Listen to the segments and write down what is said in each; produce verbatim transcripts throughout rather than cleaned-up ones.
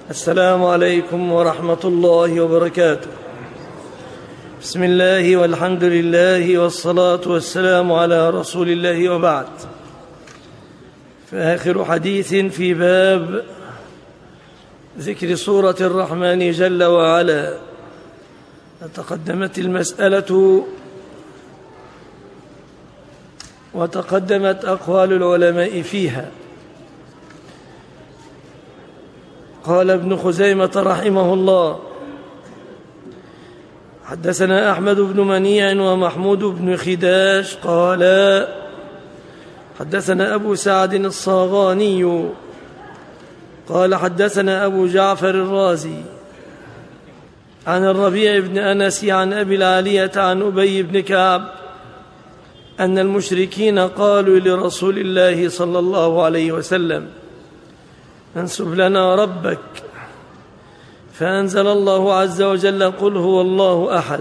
السلام عليكم ورحمة الله وبركاته. بسم الله والحمد لله والصلاة والسلام على رسول الله، وبعد. فآخر حديث في باب ذكر سورة الرحمن جل وعلا. تقدمت المسألة وتقدمت أقوال العلماء فيها. قال ابن خزيمة رحمه الله: حدثنا أحمد بن منيع ومحمود بن خداش قال حدثنا أبو سعد الصاغاني قال حدثنا أبو جعفر الرازي عن الربيع بن أنس عن أبي العالية عن أبي بن كعب أن المشركين قالوا لرسول الله صلى الله عليه وسلم: انسب لنا ربك، فأنزل الله عز وجل: قل هو الله أحد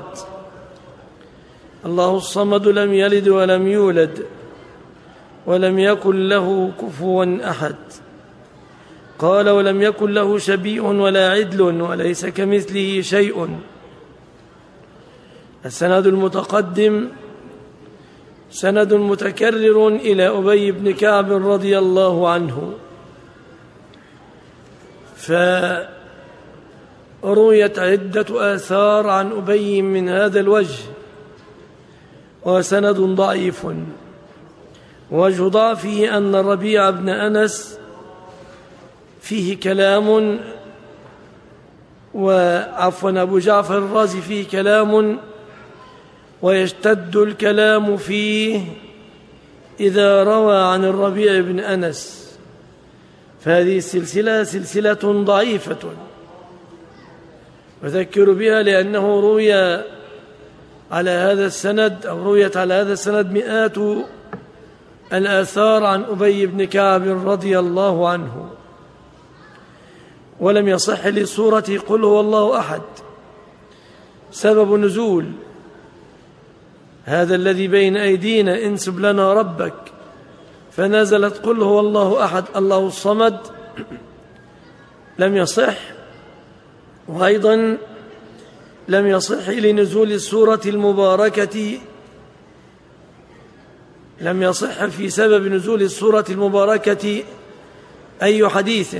الله الصمد لم يلد ولم يولد ولم يكن له كفوا أحد. قال: ولم يكن له شبيه ولا عدل وليس كمثله شيء. السند المتقدم سند متكرر إلى أبي بن كعب رضي الله عنه، فرويت عدة آثار عن أبي من هذا الوجه، وسند ضعيف. وجه ضعفه أن الربيع بن أنس فيه كلام، وعفوا أبو جعفر الرازي فيه كلام، ويشتد الكلام فيه إذا روى عن الربيع بن أنس، فهذه السلسلة سلسلة ضعيفة. أذكر بها لأنه روي على هذا السند أو رويت على هذا السند مئات الآثار عن أبي بن كعب رضي الله عنه، ولم يصح لسورة قل هو الله أحد. سبب نزول هذا الذي بين أيدينا: انسب لنا ربك، فنزلت قل هو الله أحد الله الصمد، لم يصح. وأيضا لم يصح لنزول السورة المباركة لم يصح في سبب نزول السورة المباركة أي حديث.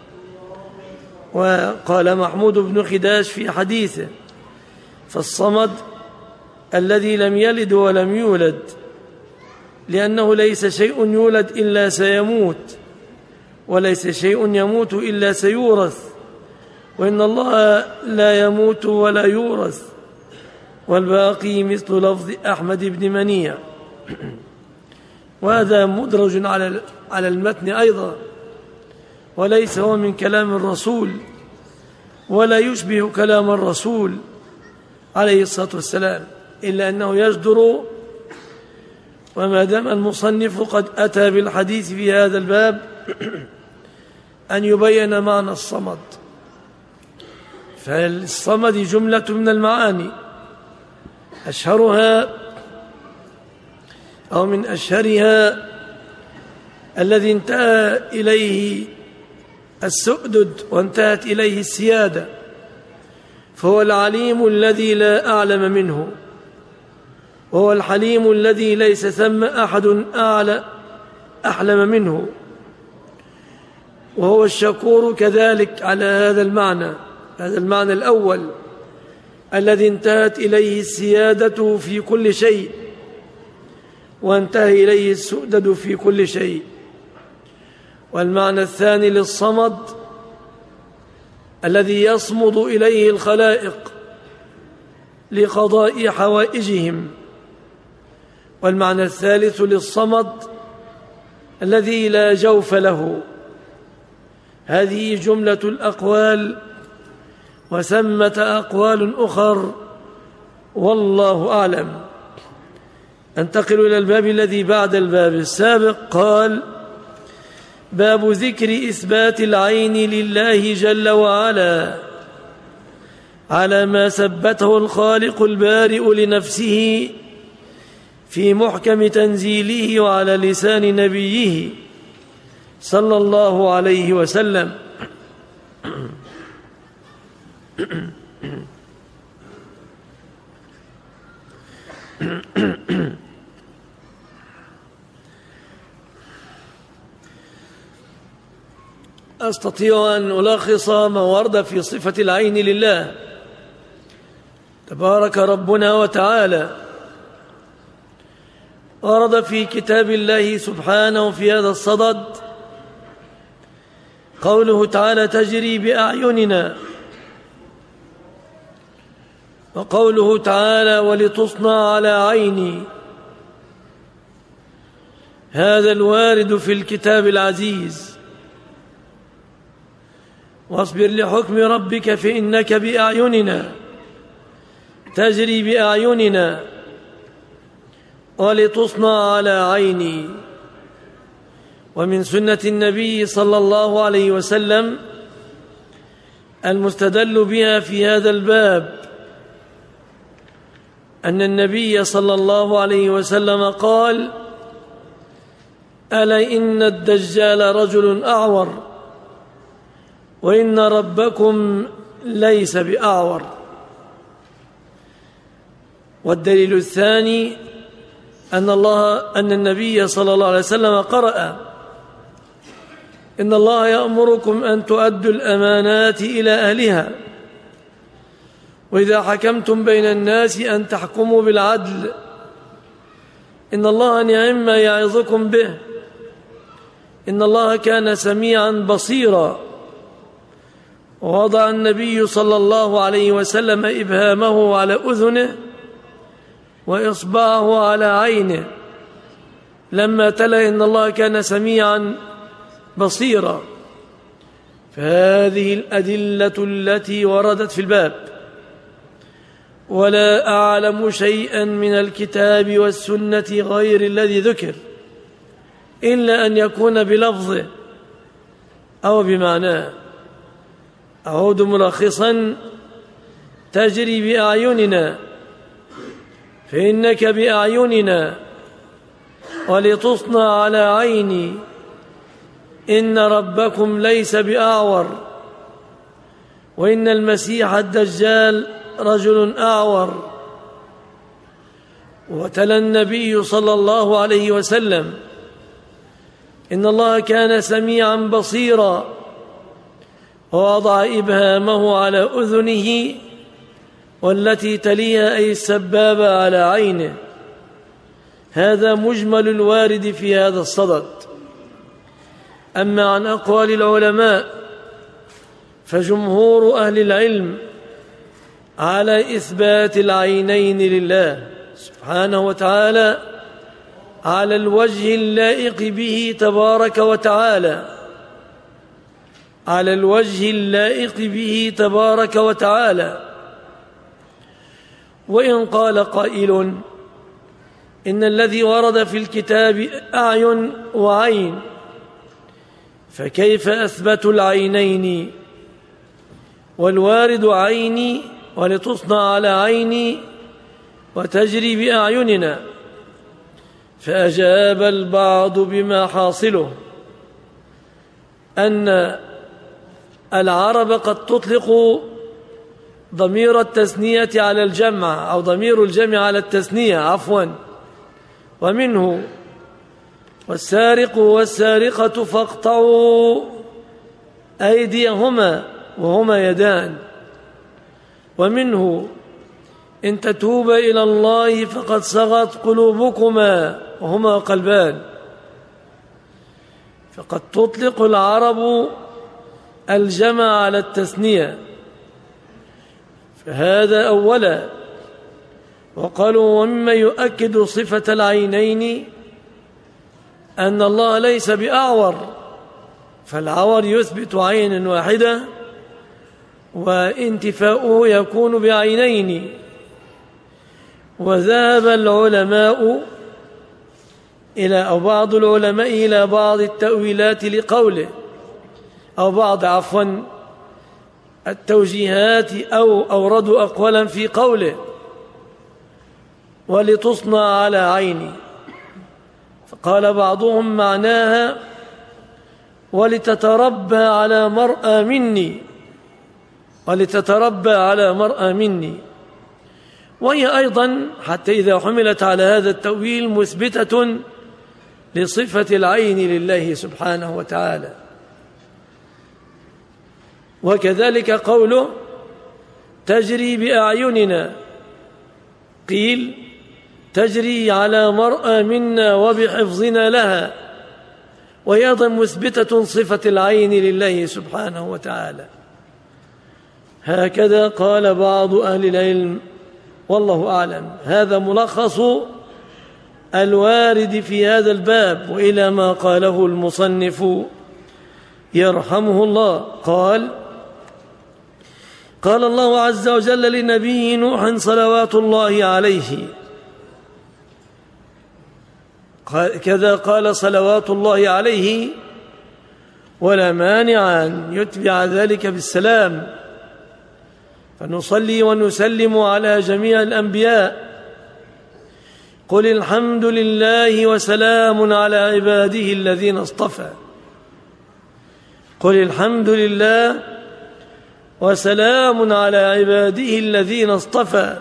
وقال محمود بن خداش في حديثه: فالصمد الذي لم يلد ولم يولد، لأنه ليس شيء يولد إلا سيموت، وليس شيء يموت إلا سيورث، وإن الله لا يموت ولا يورث. والباقي مثل لفظ أحمد بن منيع. وهذا مدرج على على المتن أيضا، وليس هو من كلام الرسول ولا يشبه كلام الرسول عليه الصلاة والسلام، إلا أنه يجدر. وما دام المصنف قد أتى بالحديث في هذا الباب أن يبين معنى الصمد. فالصمد جملة من المعاني، أشهرها أو من أشهرها الذي انتهى إليه السؤدد وانتهت إليه السيادة، فهو العليم الذي لا أعلم منه، وهو الحليم الذي ليس ثم أحد أعلى أحلم منه، وهو الشكور كذلك على هذا المعنى هذا المعنى الأول الذي انتهت إليه السيادة في كل شيء وانتهى إليه السؤدد في كل شيء. والمعنى الثاني للصمد الذي يصمد إليه الخلائق لقضاء حوائجهم. والمعنى الثالث للصمد الذي لا جوف له. هذه جملة الأقوال، وثمة أقوال أخر والله أعلم. انتقل إلى الباب الذي بعد الباب السابق. قال: باب ذكر إثبات العين لله جل وعلا على ما ثبته الخالق البارئ لنفسه في محكم تنزيله وعلى لسان نبيه صلى الله عليه وسلم. أستطيع أن ألخص ما ورد في صفة العين لله تبارك ربنا وتعالى. ورد في كتاب الله سبحانه في هذا الصدد قوله تعالى: تجري بأعيننا، وقوله تعالى: ولتصنع على عيني. هذا الوارد في الكتاب العزيز. واصبر لحكم ربك فإنك بأعيننا، تجري بأعيننا، ولتصنع على عيني. ومن سنة النبي صلى الله عليه وسلم المستدل بها في هذا الباب أن النبي صلى الله عليه وسلم قال: ألا إن الدجال رجل أعور، وإن ربكم ليس بأعور. والدليل الثاني أن الله أن النبي صلى الله عليه وسلم قرأ: إن الله يأمركم أن تؤدوا الأمانات إلى أهلها، وإذا حكمتم بين الناس أن تحكموا بالعدل، إن الله نعم ما يعظكم به، إن الله كان سميعا بصيرا. ووضع النبي صلى الله عليه وسلم إبهامه على أذنه وإصبعه على عينه لما تلا إن الله كان سميعا بصيرا. فهذه الأدلة التي وردت في الباب، ولا أعلم شيئا من الكتاب والسنة غير الذي ذكر إلا أن يكون بلفظه أو بمعناه. أعود ملخصا: تجري بأعيننا فإنك بأعيننا، ولتصنع على عيني، إن ربكم ليس بأعور، وإن المسيح الدجال رجل أعور. وتلا النبي صلى الله عليه وسلم: إن الله كان سميعا بصيرا، ووضع إبهامه على أذنه والتي تليها أي السبابة على عينه. هذا مجمل الوارد في هذا الصدد. أما عن أقوال العلماء فجمهور أهل العلم على إثبات العينين لله سبحانه وتعالى على الوجه اللائق به تبارك وتعالى، على الوجه اللائق به تبارك وتعالى. وإن قال قائل إن الذي ورد في الكتاب أعين وعين، فكيف أثبتوا العينين والوارد عيني ولتصنع على عيني وتجري بأعيننا؟ فأجاب البعض بما حاصله أن العرب قد تطلق ضمير التثنية على الجمع، أو ضمير الجمع على التثنية عفوا، ومنه: والسارق والسارقة فاقطعوا أيديهما وهما يدان. ومنه: إن تتوبا إلى الله فقد صغت قلوبكما وهما قلبان. فقد تطلق العرب الجمع على التثنية، فهذا أولا. وقالوا: ومما يؤكد صفة العينين أن الله ليس بأعور، فالعور يثبت عين واحدة وانتفاؤه يكون بعينين. وذهب العلماء إلى أو بعض العلماء إلى بعض التأويلات لقوله، أو بعض عفوا التوجيهات، أو أوردوا أقوالا في قوله: ولتصنع على عيني. فقال بعضهم ولتتربى على مرأى مني. وهي أيضا حتى إذا حملت على هذا التأويل مثبتة لصفة العين لله سبحانه وتعالى. وكذلك قوله تجري بأعيننا، قيل تجري على مرأى منا وبحفظنا لها، وهي أيضا مثبتة صفة العين لله سبحانه وتعالى. هكذا قال بعض أهل العلم والله أعلم. هذا ملخص الوارد في هذا الباب. وإلى ما قاله المصنف يرحمه الله، قال قال الله عز وجل لنبيه نوح صلوات الله عليه، كذا قال صلوات الله عليه، ولا مانع أن يتبع ذلك بالسلام، فنصلي ونسلم على جميع الأنبياء. قل الحمد لله وسلام على عباده الذين اصطفى. قل الحمد لله وسلام على عباده الذين اصطفى.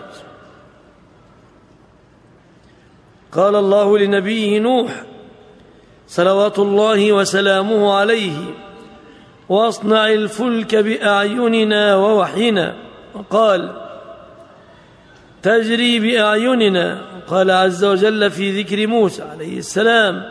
قال الله لنبيه نوح صلوات الله وسلامه عليه واصنع الفلك بأعيننا ووحينا. وقال تجري بأعيننا. قال عز وجل في ذكر موسى عليه السلام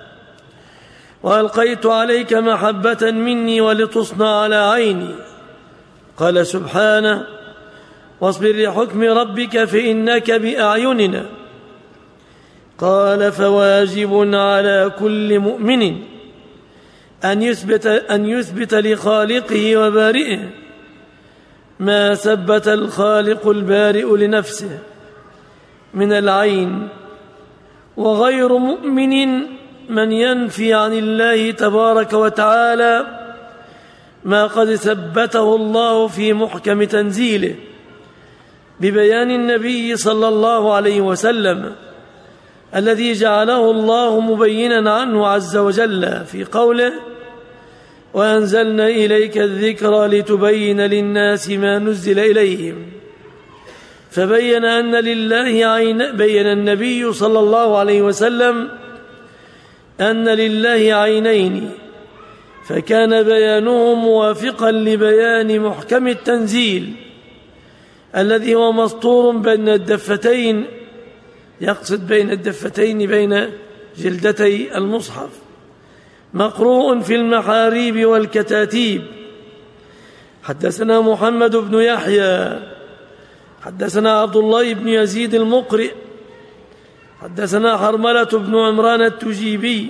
وألقيت عليك محبة مني ولتصنع على عيني. قال سبحانه واصبر لحكم ربك فإنك بأعيننا. قال فواجب على كل مؤمن أن يثبت, أن يثبت لخالقه وبارئه ما ثبت الخالق البارئ لنفسه من العين، وغير مؤمن من ينفي عن الله تبارك وتعالى ما قد ثبته الله في محكم تنزيله ببيان النبي صلى الله عليه وسلم الذي جعله الله مبينا عنه عز وجل في قوله وأنزلنا إليك الذكر لتبين للناس ما نزل إليهم. فبين أن لله عين بين النبي صلى الله عليه وسلم أن لله عينين، فكان بيانه موافقا لبيان محكم التنزيل الذي هو مسطور بين الدفتين، يقصد بين الدفتين بين جلدتي المصحف، مقروء في المحاريب والكتاتيب. حدثنا محمد بن يحيى حدثنا عبد الله بن يزيد المقرئ حدثنا حرملة بن عمران التجيبي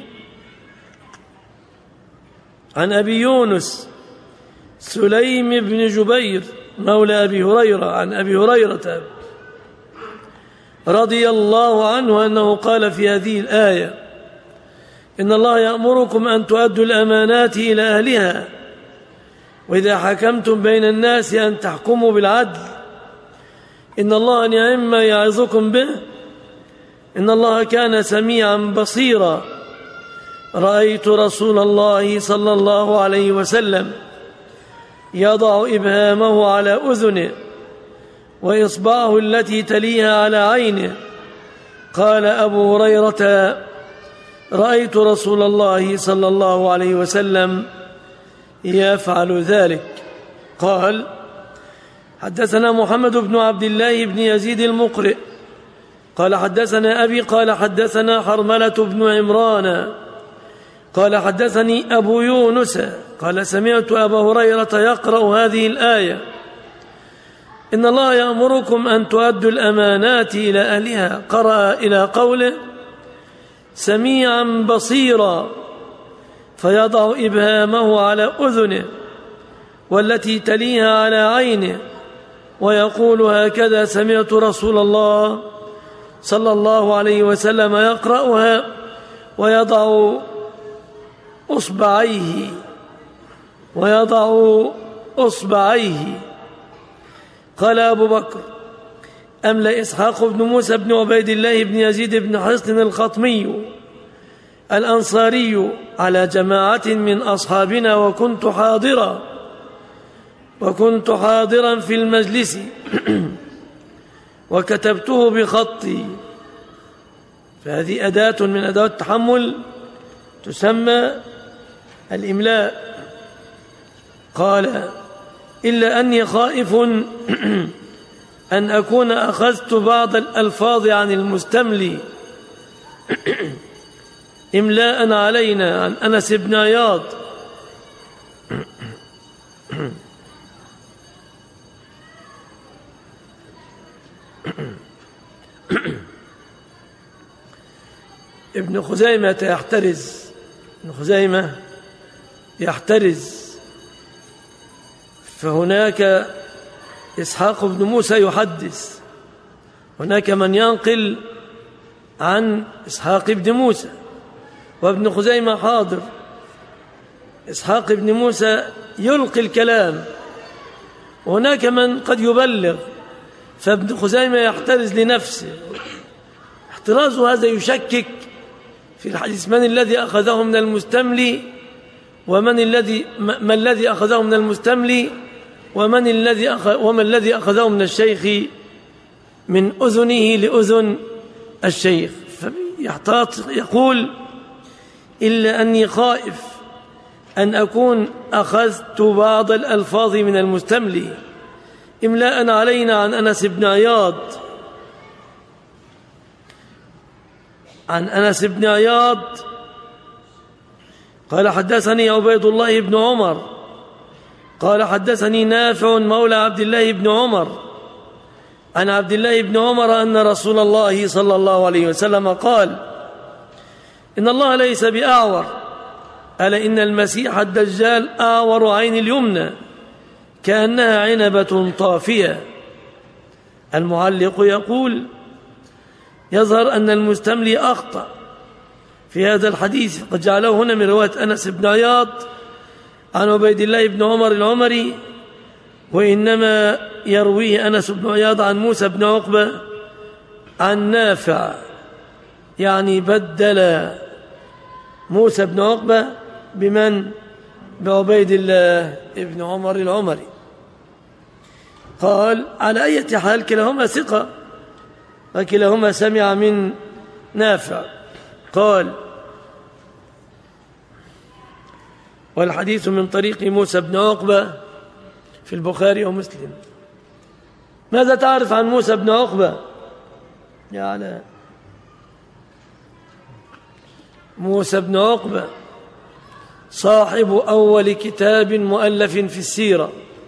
عن أبي يونس سليم بن جبير مولى أبي هريرة عن أبي هريرة رضي الله عنه أنه قال في هذه الآية إن الله يأمركم أن تؤدوا الأمانات إلى أهلها وإذا حكمتم بين الناس أن تحكموا بالعدل إن الله نعم ما يعظكم به إن الله كان سميعا بصيرا. رأيت رسول الله صلى الله عليه وسلم يضع إبهامه على أذنه وإصبعه التي تليها على عينه. قال أبو هريرة رأيت رسول الله صلى الله عليه وسلم يفعل ذلك. قال حدثنا محمد بن عبد الله بن يزيد المقرئ قال حدثنا أبي قال حدثنا حرملة بن عمران قال حدثني أبو يونس قال سمعت أبا هريرة يقرأ هذه الآية إن الله يأمركم أن تؤدوا الأمانات إلى أهلها. قرأ إلى قوله سميعا بصيرا فيضع إبهامه على أذنه والتي تليها على عينه ويقول هكذا سمعت رسول الله صلى الله عليه وسلم يقرأها ويضع أصبعيه ويضع أصبعيه. قال أبو بكر أملى إسحاق بن موسى بن عبيد الله بن يزيد بن حصن الخطمي الأنصاري على جماعة من أصحابنا وكنت حاضرا وكنت حاضرا في المجلس وكتبته بخطي. فهذه أداة من أدوات التحمل تسمى الإملاء. قال: إلا أني خائف أن أكون أخذت بعض الألفاظ عن المستملي إملاء علينا، عن أنس بن عياض. ابن خزيمة يحترز ابن خزيمة يحترز فهناك إسحاق بن موسى يحدث، هناك من ينقل عن إسحاق بن موسى، وابن خزيمة حاضر. إسحاق بن موسى يلقي الكلام، وهناك من قد يبلغ، فابن خزيمة يحترز لنفسه. احترازه هذا يشكك في الحديث: من الذي أخذه من المستملي، ومن الذي ما الذي أخذه من المستملي، ومن الذي أخذ وما الذي أخذه من الشيخ من أذنه لأذن الشيخ. فيحتاط يقول: إلا أني خائف أن أكون أخذت بعض الألفاظ من المستملي إملاء علينا عن أنس بن عياض عن أنس بن عياض قال: حدثني عبيد الله بن عمر قال: حدثني نافع مولى عبد الله بن عمر عن عبد الله بن عمر أن رسول الله صلى الله عليه وسلم قال: إن الله ليس بأعور، ألا إن المسيح الدجال أعور عين اليمنى كأنها عنبة طافية. المعلق يقول: يظهر أن المستملي أخطأ في هذا الحديث، قد جعله هنا من رواية أنس بن عياض عن عبيد الله بن عمر العمري، وإنما يرويه أنس بن عياض عن موسى بن عقبة عن نافع، يعني بدل موسى بن عقبة بمن؟ بعبيد الله بن عمر العمري. قال: على أي حال كلاهما ثقة، وكلاهما سمع من نافع. قال: والحديث من طريق موسى بن عقبة في البخاري ومسلم. ماذا تعرف عن موسى بن عقبة يا علاء؟ موسى بن عقبة صاحب أول كتاب مؤلف في السيرة،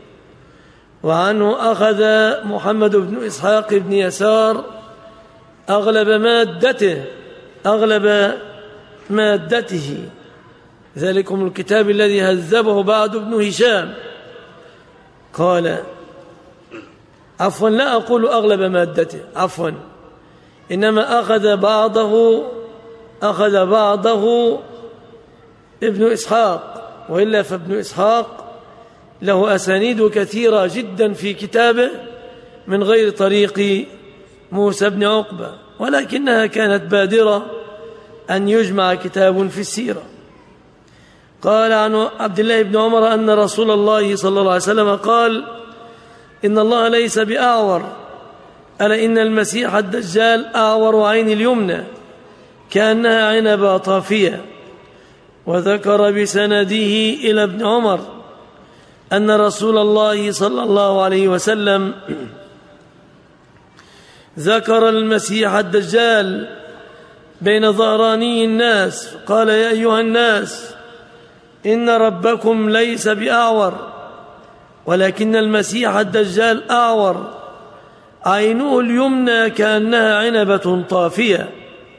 وعنه أخذ محمد بن إسحاق بن يسار أغلب مادته أغلب مادته ذلكم الكتاب الذي هذبه بعد ابن هشام. قال: عفوا، لا أقول أغلب مادته، عفوا، إنما أخذ بعضه أخذ بعضه ابن إسحاق، وإلا فابن إسحاق له أسانيد كثيرة جدا في كتابه من غير طريق موسى بن عقبة، ولكنها كانت بادرة أن يجمع كتاب في السيرة. قال عن عبد الله بن عمر أن رسول الله صلى الله عليه وسلم قال: إن الله ليس بأعور، ألا إن المسيح الدجال أعور عين اليمنى كأنها عنبة طافية. وذكر بسنده إلى ابن عمر أن رسول الله صلى الله عليه وسلم ذكر المسيح الدجال بين ظهراني الناس، قال: يا أيها الناس، إن ربكم ليس بأعور، ولكن المسيح الدجال أعور عينه اليمنى كأنها عنبة طافية.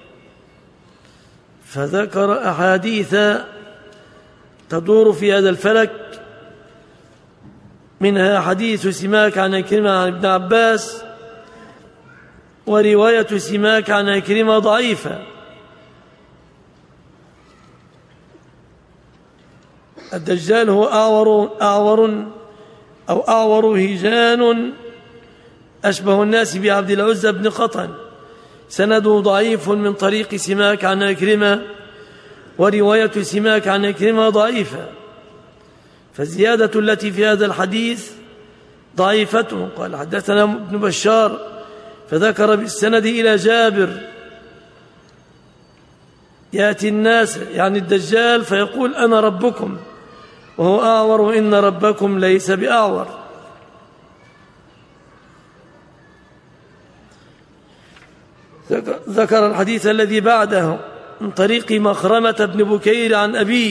فذكر أحاديث تدور في هذا الفلك، منها حديث سماك عن عكرمة عن ابن عباس، ورواية سماك عن عكرمة ضعيفة. الدجال هو أعور أعور أو أعور هجان أشبه الناس بعبد العزى بن قطن، سنده ضعيف من طريق سماك عن عكرمة، ورواية سماك عن عكرمة ضعيفة. فالزيادة التي في هذا الحديث ضعيفته. قال حدثنا ابن بشار فذكر بالسند إلى جابر يأتي الناس يعني الدجال فيقول أنا ربكم وهو أعور وإن ربكم ليس بأعور. ذكر الحديث الذي بعده من طريق مخرمة بن بكير عن أبيه،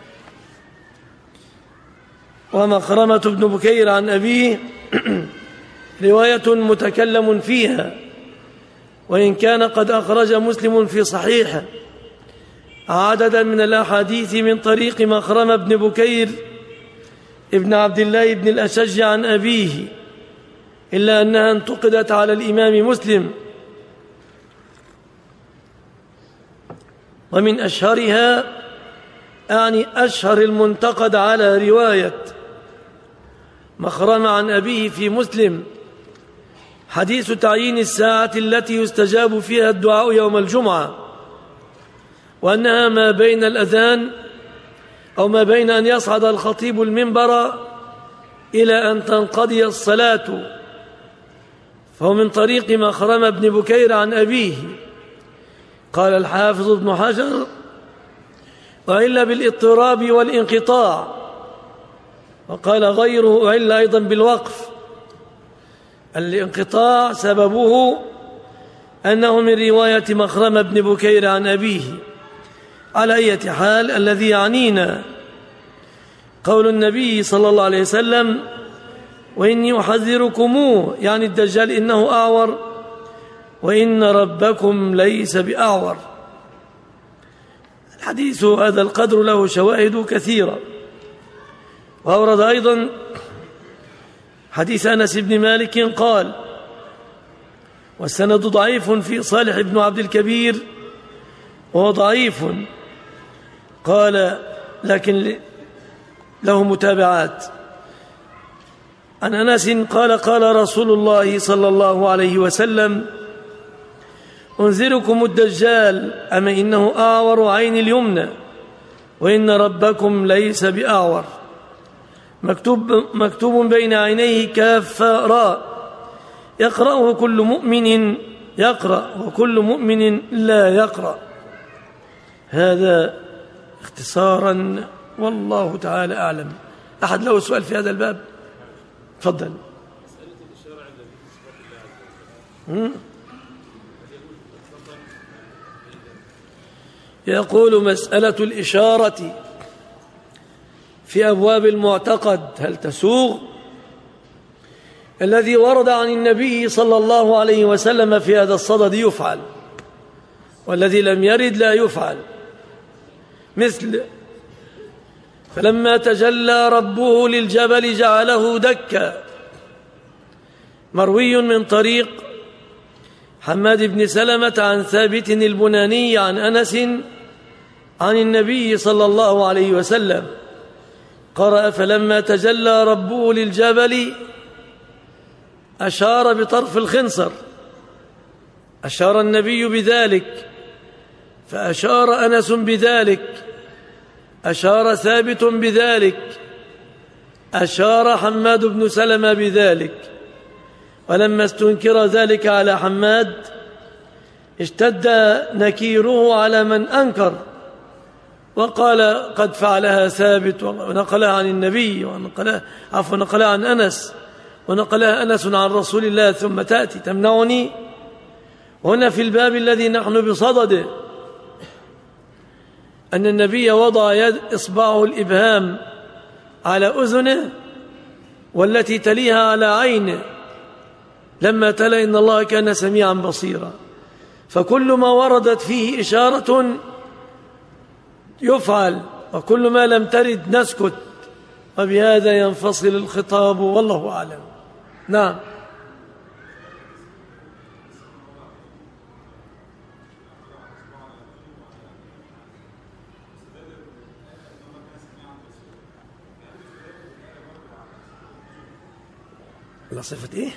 ومخرمة بن بكير عن أبيه رواية متكلم فيها، وإن كان قد أخرج مسلم في صحيحه عددا من الأحاديث من طريق مخرمة بن بكير ابن عبد الله بن الأشج عن أبيه، إلا أنها انتقدت على الإمام مسلم. ومن أشهرها أعني أشهر المنتقد على رواية مخرمة عن أبيه في مسلم حديث تعيين الساعة التي يستجاب فيها الدعاء يوم الجمعة، وأنها ما بين الأذان أو ما بين أن يصعد الخطيب المنبر إلى أن تنقضي الصلاة، فهو من طريق مخرمة بن بكير عن أبيه. قال الحافظ ابن حجر وإلا بالاضطراب والانقطاع، وقال غيره إلا أيضا بالوقف. الانقطاع سببه أنه من رواية مخرمة بن بكير عن أبيه. على أي حال الذي يعنينا قول النبي صلى الله عليه وسلم وإني أحذركموه، يعني الدجال إنه أعور وإن ربكم ليس بأعور. الحديث هذا القدر له شواهد كثيرة. وأورد أيضا حديث أنس بن مالك قال والسند ضعيف في صالح بن عبد الكبير وهو ضعيف، قال لكن له متابعات عن أنس قال قال رسول الله صلى الله عليه وسلم أنذركم الدجال أما إنه أعور عين اليمنى وإن ربكم ليس بأعور، مكتوب, مكتوب بين عينيه كاف راء يقرأه كل مؤمن يقرأ وكل مؤمن لا يقرأ. هذا اختصارا والله تعالى أعلم. أحد له سؤال في هذا الباب؟ تفضل. يقول مسألة الإشارة في أبواب المعتقد هل تسوغ؟ الذي ورد عن النبي صلى الله عليه وسلم في هذا الصدد يفعل، والذي لم يرد لا يفعل، مثل فلما تجلى ربه للجبل جعله دكا، مروي من طريق حماد بن سلمة عن ثابت البناني عن أنس عن النبي صلى الله عليه وسلم قرأ فلما تجلى ربه للجبل أشار بطرف الخنصر، أشار النبي بذلك، فأشار أنس بذلك، أشار ثابت بذلك، أشار حماد بن سلمة بذلك. ولما استنكر ذلك على حماد اشتد نكيره على من أنكر وقال قد فعلها ثابت ونقلها عن النبي ونقلها عفوا نقلها عن أنس ونقلها أنس عن رسول الله ثم تأتي تمنعني. هنا في الباب الذي نحن بصدده أن النبي وضع يد إصبعه الإبهام على أذنه والتي تليها على عينه لما تلا إن الله كان سميعا بصيرا، فكل ما وردت فيه إشارة يفعل وكل ما لم ترد نسكت، وبهذا ينفصل الخطاب والله أعلم. نعم. لا صفة إيه؟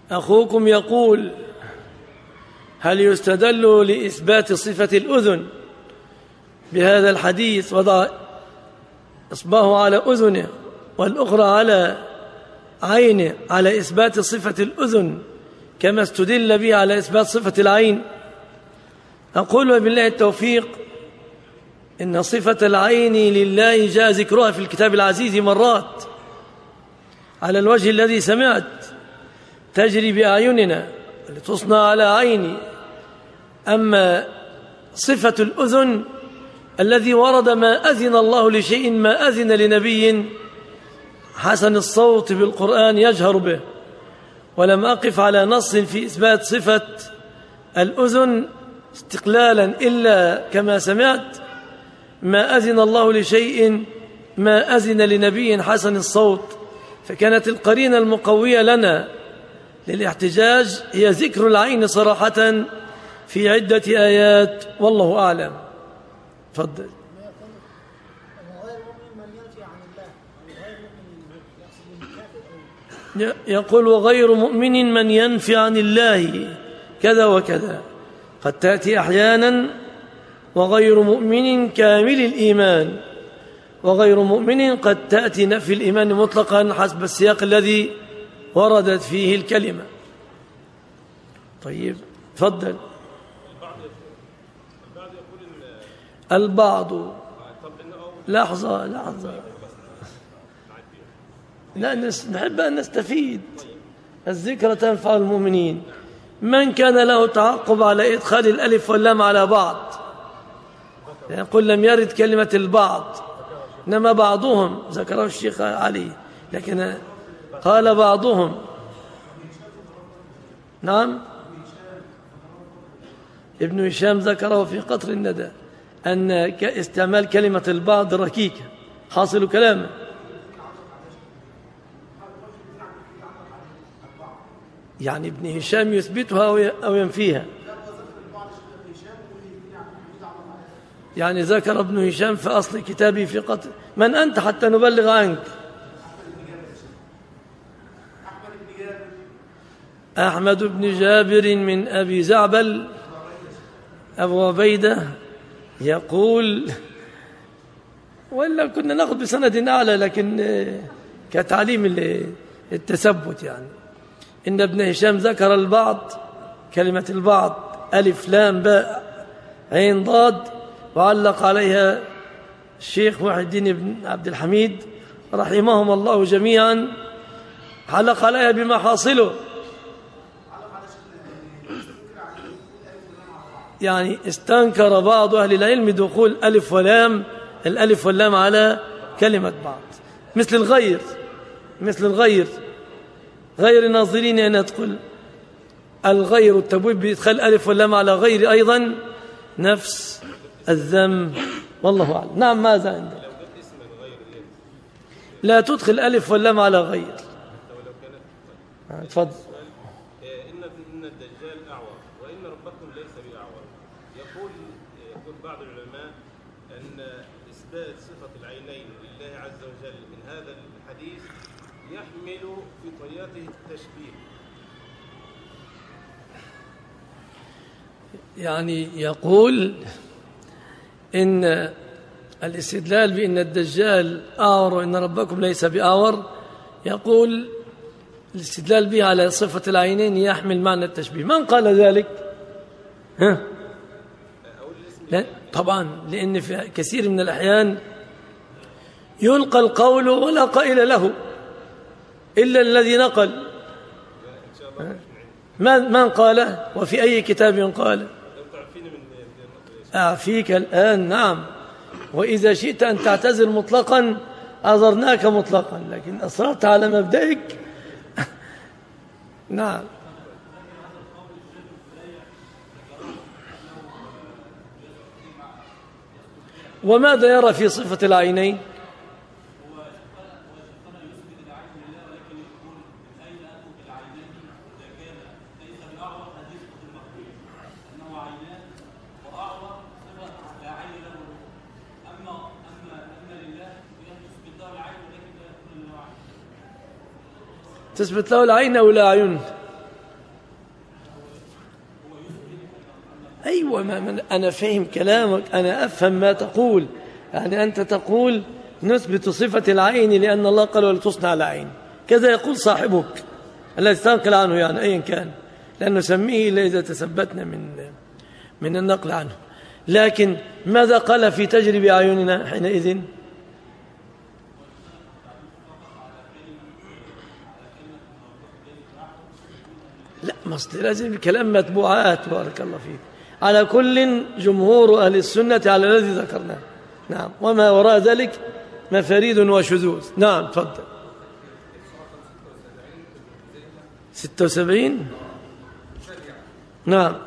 أخوكم يقول: هل يستدل لإثبات صفة الأذن بهذا الحديث؟ وضع إصبعه على أذنه والأخرى على عينه على إثبات صفة الأذن كما استدل به على إثبات صفة العين. أقول وبالله التوفيق إن صفة العين لله جاء ذكرها في الكتاب العزيز مرات على الوجه الذي سمعت: تجري بأعيننا لتصنع على عيني. أما صفة الأذن الذي ورد ما أذن الله لشيء ما أذن لنبي حسن الصوت بالقرآن يجهر به، ولم أقف على نص في إثبات صفة الأذن استقلالا إلا كما سمعت ما أذن الله لشيء ما أذن لنبي حسن الصوت. فكانت القرينة المقوية لنا للاحتجاج هي ذكر العين صراحة في عدة آيات، والله أعلم. تفضل. يقول: وغير مؤمن من ينفي عن الله كذا وكذا. قد تأتي أحيانا وغير مؤمن كامل الإيمان، وغير مؤمن قد تأتي نفي الإيمان مطلقا حسب السياق الذي وردت فيه الكلمة. طيب تفضل. البعض لحظة لحظة لا نحب أن نستفيد. الذكرى تنفع المؤمنين. من كان له تعقب على إدخال الألف واللام على بعض يقول لم يرد كلمة البعض، إنما بعضهم ذكره الشيخ علي، لكن قال بعضهم. نعم، ابن هشام ذكره في قطر الندى أن استعمال كلمة البعض ركيكة حاصل كلامه. يعني ابن هشام يثبتها أو ينفيها. يعني ذكر ابن هشام في أصل كتابه في قطر. من أنت حتى نبلغ عنك؟ أحمد بن جابر من أبي زعبل أبو عبيدة يقول، وإلا كنا نأخذ بسند أعلى، لكن كتعليم التثبت يعني إن ابن هشام ذكر البعض، كلمة البعض ألف لام باء عين ضاد، وعلق عليها الشيخ محي الدين بن عبد الحميد رحمهم الله جميعا، علق عليها بما حاصله. يعني استنكر بعض أهل العلم دخول ألف ولام الألف واللام على كلمة بعض، مثل الغير مثل الغير غير ناظرين أن يدخل الغير التبويب بإدخال ألف واللام على غير أيضا نفس الذم، والله أعلم. نعم، ماذا عندك؟ لا تدخل ألف واللام على غير. تفضل. إن الدجال أعور وإن ربكم ليس بأعور. يقول يقول بعض العلماء أن إثبات صفة العينين لله عز وجل من هذا الحديث يحمل في طياته التشبيه. يعني يقول إن الاستدلال بأن الدجال أعور وإن ربكم ليس بأعور، يقول الاستدلال به على صفة العينين يحمل معنى التشبيه. من قال ذلك؟ ها؟ لا طبعا، لأن في كثير من الأحيان يلقى القول ولا قائل له إلا الذي نقل. من قال وفي أي كتاب قال؟ أعفيك الآن. نعم، وإذا شئت أن تعتذر مطلقا أعذرناك مطلقا، لكن أصررت على مبدئك. نعم. وماذا يرى في صفة العينين؟ تثبت له العين أو لا عيون؟ ما أنا فهم كلامك، أنا أفهم ما تقول. يعني أنت تقول نثبت صفة العين لأن الله قال ولتصنع العين، كذا يقول صاحبك الذي تنقل عنه، يعني أيا كان، لأنه سميه إلا إذا تثبتنا من من النقل عنه. لكن ماذا قال في تجري أعيننا حينئذ؟ لا، مصدر لازم الكلام متبوعات. بارك الله فيك. على كل جمهور أهل السنة على الذي ذكرناه. نعم، وما وراء ذلك مفاريد وشذوذ. نعم تفضل. ستة وسبعين. نعم.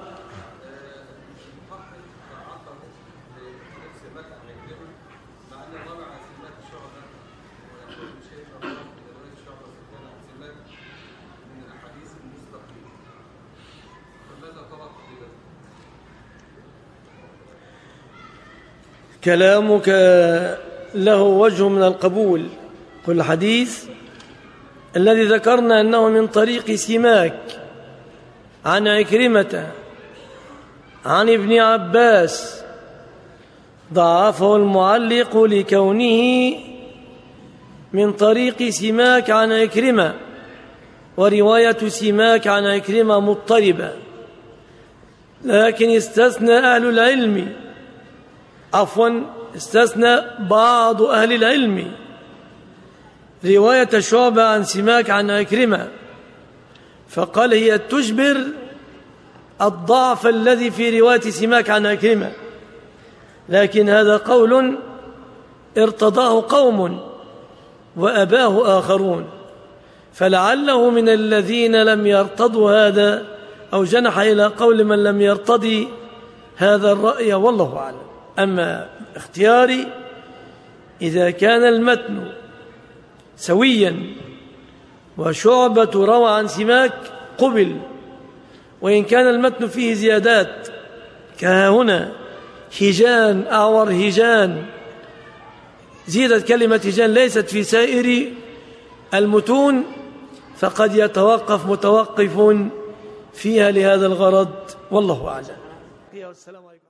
كلامك له وجه من القبول. كل حديث الذي ذكرنا أنه من طريق سماك عن عكرمة عن ابن عباس ضعفه المعلق لكونه من طريق سماك عن عكرمة، ورواية سماك عن عكرمة مضطربة، لكن استثنى أهل العلم عفوا استثنى بعض أهل العلم رواية شعبة عن سماك عن عكرمة، فقال هي تجبر الضعف الذي في رواية سماك عن عكرمة، لكن هذا قول ارتضاه قوم وأباه آخرون، فلعله من الذين لم يرتضوا هذا أو جنح إلى قول من لم يرتضي هذا الرأي، والله أعلم. أما اختياري إذا كان المتن سويا وشعبة روى عن سماك قبل، وإن كان المتن فيه زيادات كهنا هجان أعور هجان، زيدت كلمة هجان ليست في سائر المتون، فقد يتوقف متوقف فيها لهذا الغرض، والله أعلم.